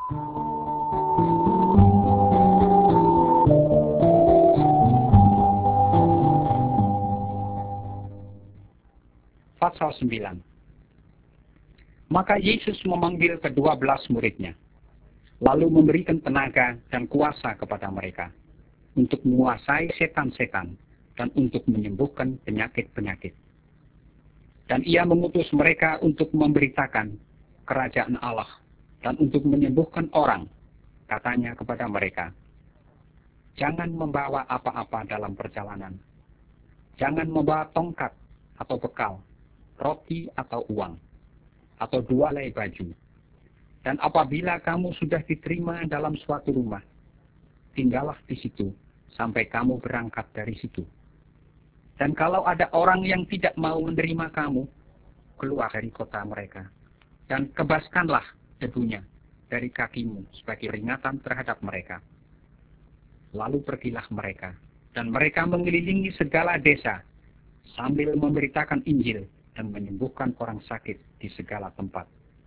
Pasal 9. Maka Yesus memanggil ke-12 muridnya, lalu memberikan tenaga dan kuasa kepada mereka, untuk menguasai setan-setan, dan untuk menyembuhkan penyakit-penyakit. Dan ia mengutus mereka untuk memberitakan kerajaan Allah, dan untuk menyembuhkan orang, katanya kepada mereka, jangan membawa apa-apa dalam perjalanan. Jangan membawa tongkat atau bekal, roti atau uang, atau 2 helai baju. Dan apabila kamu sudah diterima dalam suatu rumah, tinggallah di situ sampai kamu berangkat dari situ. Dan kalau ada orang yang tidak mau menerima kamu, keluar dari kota mereka, dan kebaskanlah debunya dari kakimu sebagai peringatan terhadap mereka. Lalu pergilah mereka, dan mereka mengelilingi segala desa, sambil memberitakan Injil dan menyembuhkan orang sakit di segala tempat.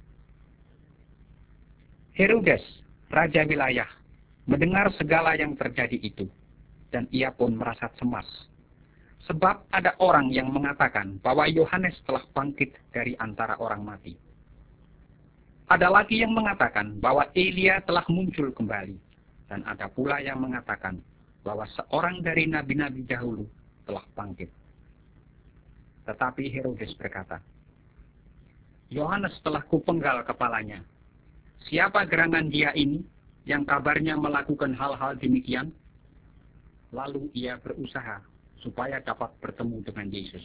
Herodes, raja wilayah, mendengar segala yang terjadi itu, dan ia pun merasa cemas. Sebab ada orang yang mengatakan bahwa Yohanes telah bangkit dari antara orang mati. Ada lagi yang mengatakan bahwa Elia telah muncul kembali, dan ada pula yang mengatakan bahwa seorang dari nabi-nabi dahulu telah bangkit. Tetapi Herodes berkata, Yohanes telah kupenggal kepalanya. Siapa gerangan dia ini yang kabarnya melakukan hal-hal demikian? Lalu ia berusaha supaya dapat bertemu dengan Yesus.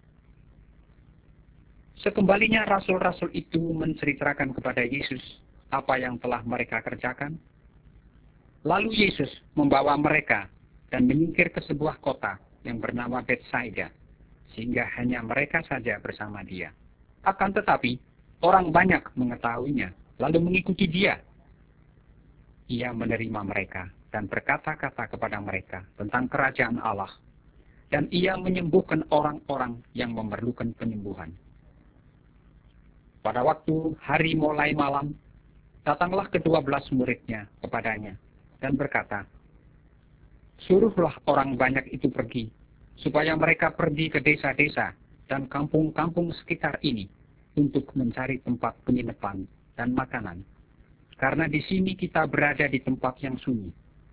Sekembalinya rasul-rasul itu menceritakan kepada Yesus apa yang telah mereka kerjakan. Lalu Yesus membawa mereka dan menyingkir ke sebuah kota yang bernama Betsaida, sehingga hanya mereka saja bersama dia. Akan tetapi, orang banyak mengetahuinya, lalu mengikuti dia. Ia menerima mereka dan berkata-kata kepada mereka tentang kerajaan Allah, dan ia menyembuhkan orang-orang yang memerlukan penyembuhan. Pada waktu hari mulai malam, datanglah ke-12 muridnya kepadanya dan berkata, suruhlah orang banyak itu pergi, supaya mereka pergi ke desa-desa dan kampung-kampung sekitar ini untuk mencari tempat penginapan dan makanan, karena di sini kita berada di tempat yang sunyi.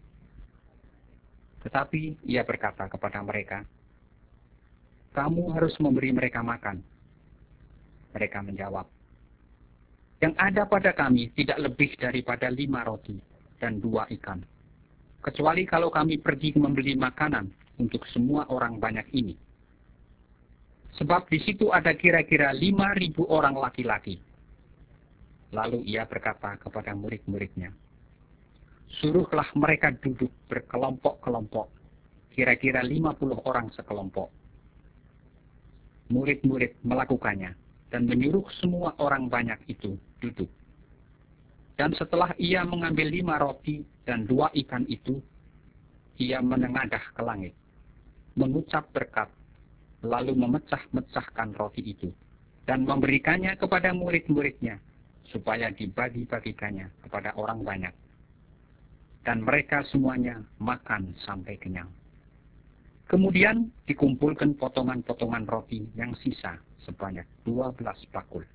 Tetapi ia berkata kepada mereka, kamu harus memberi mereka makan. Mereka menjawab, yang ada pada kami tidak lebih daripada 5 roti dan 2 ikan, kecuali kalau kami pergi membeli makanan untuk semua orang banyak ini. Sebab di situ ada kira-kira 5.000 orang laki-laki. Lalu ia berkata kepada murid-muridnya, suruhlah mereka duduk berkelompok-kelompok, kira-kira 50 orang sekelompok. Murid-murid melakukannya dan menyuruh semua orang banyak itu duduk. Dan setelah ia mengambil 5 roti dan 2 ikan itu, ia menengadah ke langit, mengucap berkat, lalu memecah-mecahkan roti itu, dan memberikannya kepada murid-muridnya, supaya dibagi-bagikannya kepada orang banyak. Dan mereka semuanya makan sampai kenyang. Kemudian dikumpulkan potongan-potongan roti yang sisa sebanyak 12 bakul.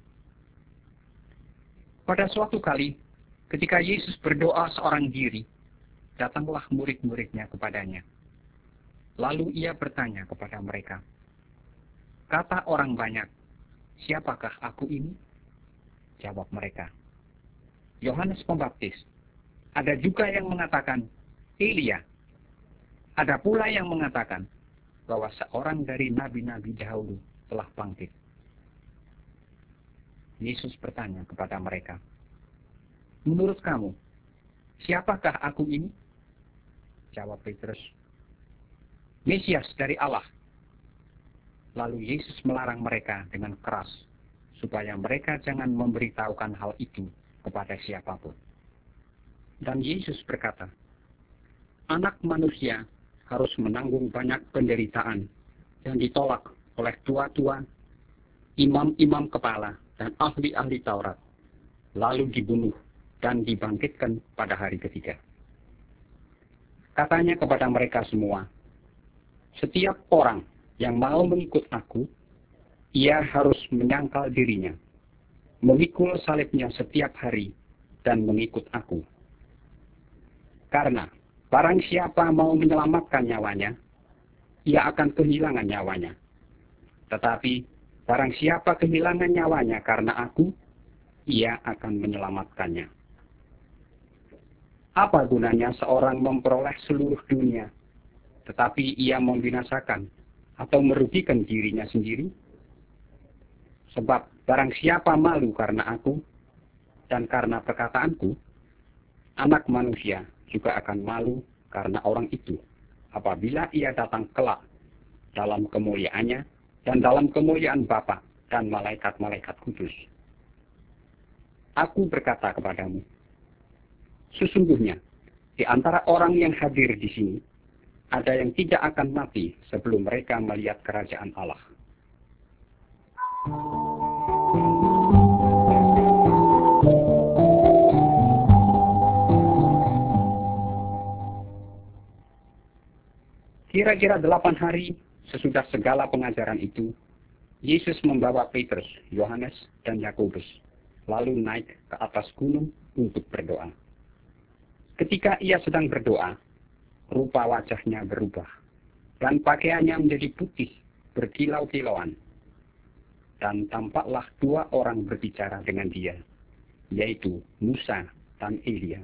Pada suatu kali, ketika Yesus berdoa seorang diri, datanglah murid-muridnya kepadanya. Lalu ia bertanya kepada mereka, kata orang banyak, siapakah aku ini? Jawab mereka, Yohanes Pembaptis. Ada juga yang mengatakan, Elia. Ada pula yang mengatakan bahwa seorang dari nabi-nabi dahulu telah bangkit. Yesus bertanya kepada mereka, menurut kamu, siapakah aku ini? Jawab Petrus, Mesias dari Allah. Lalu Yesus melarang mereka dengan keras, supaya mereka jangan memberitahukan hal itu kepada siapapun. Dan Yesus berkata, Anak manusia harus menanggung banyak penderitaan yang ditolak oleh tua-tua, imam-imam kepala, dan ahli-ahli Taurat, lalu dibunuh, dan dibangkitkan pada hari ketiga. Katanya kepada mereka semua, setiap orang yang mau mengikut aku, ia harus menyangkal dirinya, memikul salibnya setiap hari, dan mengikut aku. Karena barang siapa mau menyelamatkan nyawanya, ia akan kehilangan nyawanya. Tetapi barang siapa kehilangan nyawanya karena aku, ia akan menyelamatkannya. Apa gunanya seorang memperoleh seluruh dunia, tetapi ia membinasakan atau merugikan dirinya sendiri? Sebab barang siapa malu karena aku dan karena perkataanku, Anak Manusia juga akan malu karena orang itu, apabila ia datang kelak dalam kemuliaannya dan dalam kemuliaan Bapa dan malaikat-malaikat kudus. Aku berkata kepadamu, sesungguhnya di antara orang yang hadir di sini, ada yang tidak akan mati sebelum mereka melihat kerajaan Allah. Kira-kira 8 hari sesudah segala pengajaran itu, Yesus membawa Petrus, Yohanes, dan Yakobus, lalu naik ke atas gunung untuk berdoa. Ketika ia sedang berdoa, rupa wajahnya berubah, dan pakaiannya menjadi putih, berkilau-kilauan. Dan tampaklah 2 orang berbicara dengan dia, yaitu Musa dan Elia.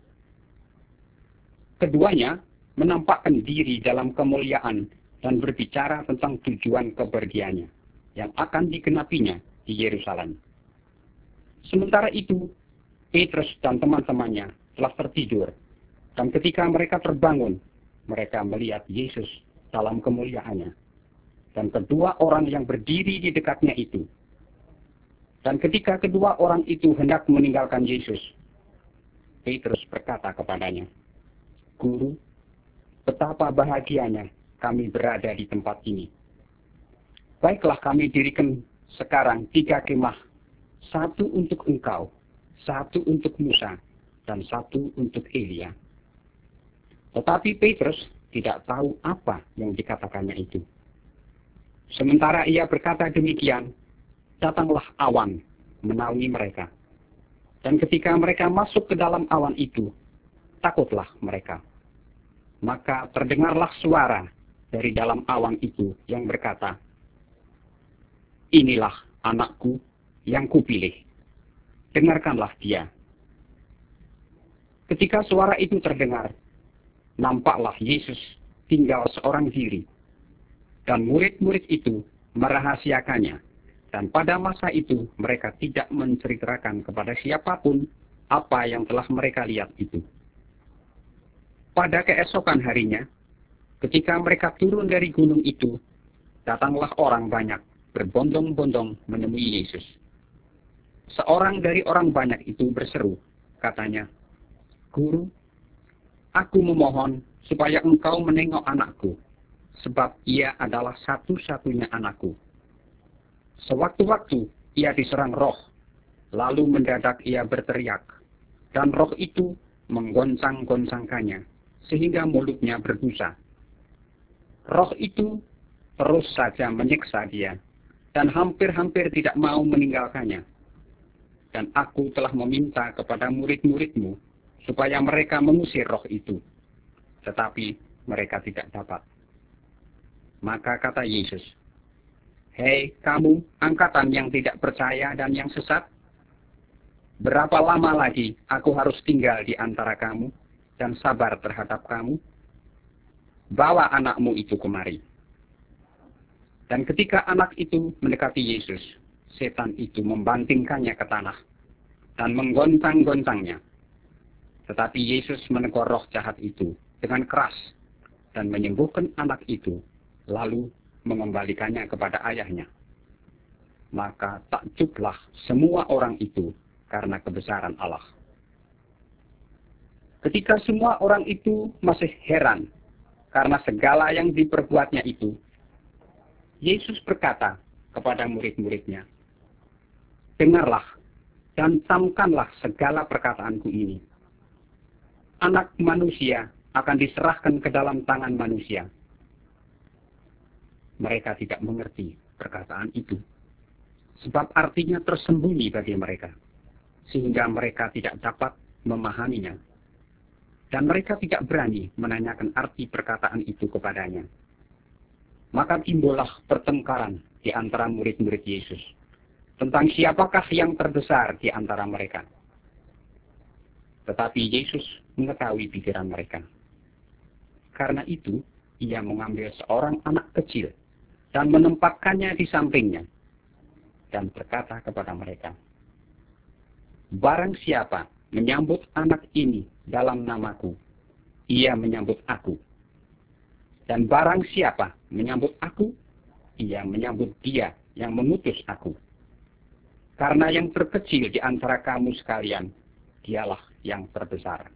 Keduanya menampakkan diri dalam kemuliaan dan berbicara tentang tujuan kepergiannya yang akan digenapinya di Yerusalem. Sementara itu, Petrus dan teman-temannya telah tertidur, dan ketika mereka terbangun, mereka melihat Yesus dalam kemuliaannya, dan kedua orang yang berdiri di dekatnya itu. Dan ketika kedua orang itu hendak meninggalkan Yesus, Petrus berkata kepadanya, Guru, betapa bahagianya kami berada di tempat ini. Baiklah kami dirikan sekarang 3 kemah, 1 untuk engkau, 1 untuk Musa, dan 1 untuk Elia. Tetapi Petrus tidak tahu apa yang dikatakannya itu. Sementara ia berkata demikian, datanglah awan menaungi mereka. Dan ketika mereka masuk ke dalam awan itu, takutlah mereka. Maka terdengarlah suara dari dalam awan itu yang berkata, inilah anakku yang kupilih, dengarkanlah dia. Ketika suara itu terdengar, nampaklah Yesus tinggal seorang diri, dan murid-murid itu merahasiakannya, dan pada masa itu mereka tidak menceritakan kepada siapapun apa yang telah mereka lihat itu. Pada keesokan harinya, ketika mereka turun dari gunung itu, datanglah orang banyak berbondong-bondong menemui Yesus. Seorang dari orang banyak itu berseru, katanya, Guru, aku memohon supaya engkau menengok anakku, sebab ia adalah satu-satunya anakku. Sewaktu-waktu ia diserang roh, lalu mendadak ia berteriak, dan roh itu menggoncang-goncangkannya, sehingga mulutnya berbusa. Roh itu terus saja menyiksa dia, dan hampir-hampir tidak mau meninggalkannya. Dan aku telah meminta kepada murid-muridmu, supaya mereka mengusir roh itu. Tetapi mereka tidak dapat. Maka kata Yesus, hei kamu angkatan yang tidak percaya dan yang sesat, berapa lama lagi aku harus tinggal di antara kamu, dan sabar terhadap kamu? Bawa anakmu itu kemari. Dan ketika anak itu mendekati Yesus, setan itu membantingkannya ke tanah dan menggoncang-goncangnya. Tetapi Yesus menegur roh jahat itu dengan keras dan menyembuhkan anak itu, lalu mengembalikannya kepada ayahnya. Maka takjublah semua orang itu karena kebesaran Allah. Ketika semua orang itu masih heran karena segala yang diperbuatnya itu, Yesus berkata kepada murid-muridnya, dengarlah dan camkanlah segala perkataanku ini. Anak manusia akan diserahkan ke dalam tangan manusia. Mereka tidak mengerti perkataan itu, sebab artinya tersembunyi bagi mereka, sehingga mereka tidak dapat memahaminya. Dan mereka tidak berani menanyakan arti perkataan itu kepadanya. Maka timbullah pertengkaran di antara murid-murid Yesus tentang siapakah yang terbesar di antara mereka. Tetapi Yesus mengetahui pikiran mereka. Karena itu, ia mengambil seorang anak kecil dan menempatkannya di sampingnya dan berkata kepada mereka, "Barang siapa menyambut anak ini dalam namaku, ia menyambut aku. Dan barang siapa menyambut aku, ia menyambut dia yang mengutus aku. Karena yang terkecil di antara kamu sekalian, dialah yang terbesar."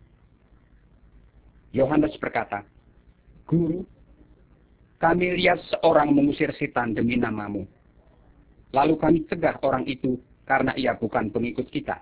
Yohanes berkata, "Guru, kami lihat seorang mengusir setan demi namamu. Lalu kami cegah orang itu karena ia bukan pengikut kita."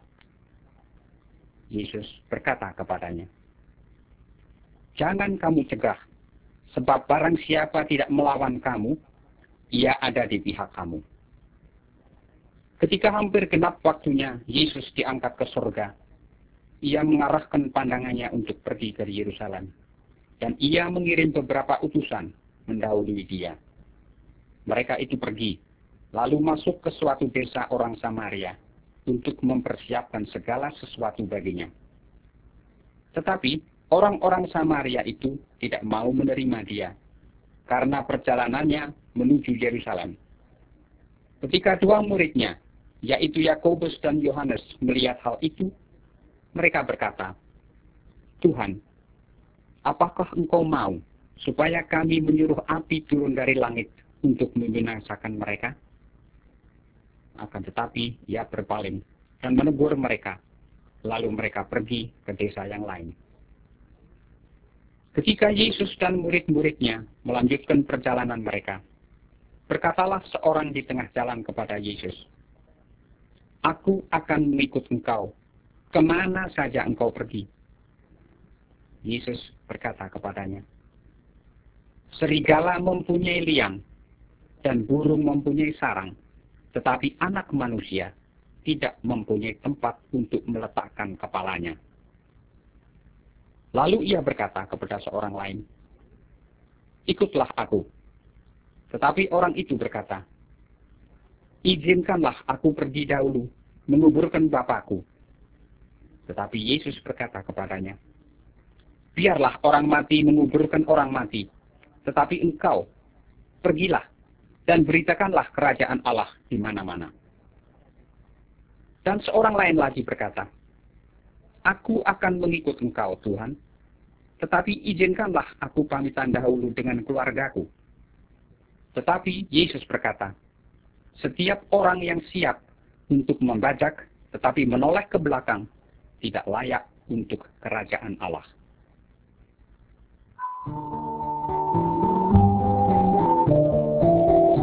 Yesus berkata kepadanya, "Jangan kamu cegah, sebab barang siapa tidak melawan kamu, ia ada di pihak kamu." Ketika hampir genap waktunya Yesus diangkat ke surga, ia mengarahkan pandangannya untuk pergi ke Yerusalem, dan ia mengirim beberapa utusan mendahului dia. Mereka itu pergi, lalu masuk ke suatu desa orang Samaria untuk mempersiapkan segala sesuatu baginya. Tetapi orang-orang Samaria itu tidak mau menerima dia, karena perjalanannya menuju Yerusalem. Ketika dua muridnya, yaitu Yakobus dan Yohanes, melihat hal itu, mereka berkata, "Tuhan, apakah Engkau mau supaya kami menyuruh api turun dari langit untuk membinasakan mereka?" Akan tetapi ia berpaling dan menegur mereka, lalu mereka pergi ke desa yang lain. Ketika Yesus dan murid-muridnya melanjutkan perjalanan mereka, berkatalah seorang di tengah jalan kepada Yesus, "Aku akan mengikut Engkau, kemana saja Engkau pergi." Yesus berkata kepadanya, "Serigala mempunyai liang, dan burung mempunyai sarang, tetapi anak manusia tidak mempunyai tempat untuk meletakkan kepalanya." Lalu ia berkata kepada seorang lain, "Ikutlah aku." Tetapi orang itu berkata, "Izinkanlah aku pergi dahulu menguburkan Bapakku." Tetapi Yesus berkata kepadanya, "Biarlah orang mati menguburkan orang mati, tetapi engkau pergilah dan beritakanlah kerajaan Allah di mana-mana." Dan seorang lain lagi berkata, "Aku akan mengikut Engkau, Tuhan, tetapi izinkanlah aku pamitan dahulu dengan keluargaku." Tetapi Yesus berkata, "Setiap orang yang siap untuk membajak tetapi menoleh ke belakang tidak layak untuk kerajaan Allah."